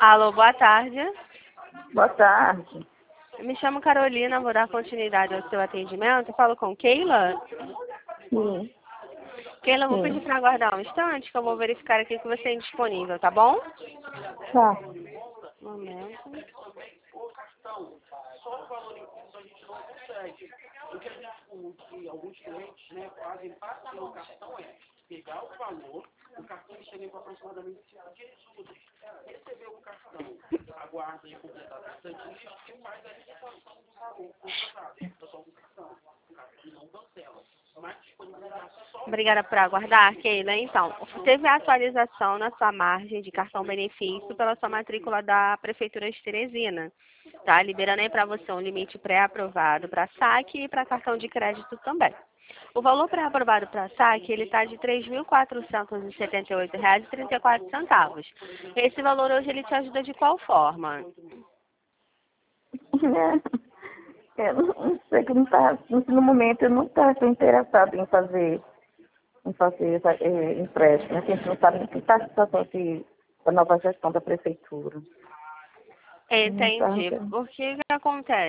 Alô, boa tarde. Boa tarde. Eu me chamo Carolina, vou dar continuidade ao seu atendimento. Eu falo com Keila. Sim, Keila, eu vou sim. pedir para aguardar um instante que eu vou verificar aqui que você é indisponível, tá bom? Tá. Um momento. Obrigada por aguardar, Keila. Então, teve a atualização na sua margem de cartão benefício pela sua matrícula da Prefeitura de Teresina. Tá? Liberando aí para você um limite pré-aprovado para saque e para cartão de crédito também. O valor pré-aprovado para saque, ele está de R$ 3.478,34. Esse valor hoje ele te ajuda de qual forma? Eu não sei que não tá, no momento eu não estou interessado em fazer empréstimo. A gente não sabe nem que está a situação da nova gestão da prefeitura. Não tá, Entendi. Por que acontece?